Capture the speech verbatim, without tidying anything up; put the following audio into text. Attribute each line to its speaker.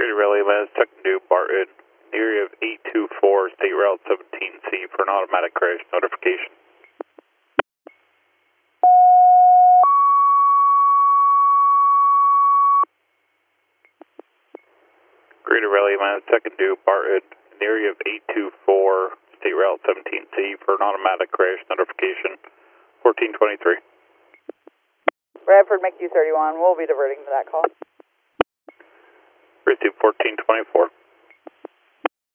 Speaker 1: Greater Rally Lens, second due Barton, in the area of eight two four, State Route seventeen C for an automatic crash notification. Greater Rally Lens, second due Barton, in the area of eight two four, State Route seventeen C for an automatic crash notification, fourteen twenty-three.
Speaker 2: Bradford, M C U thirty-one, we'll be diverting to that call.
Speaker 1: Receive fourteen twenty-four.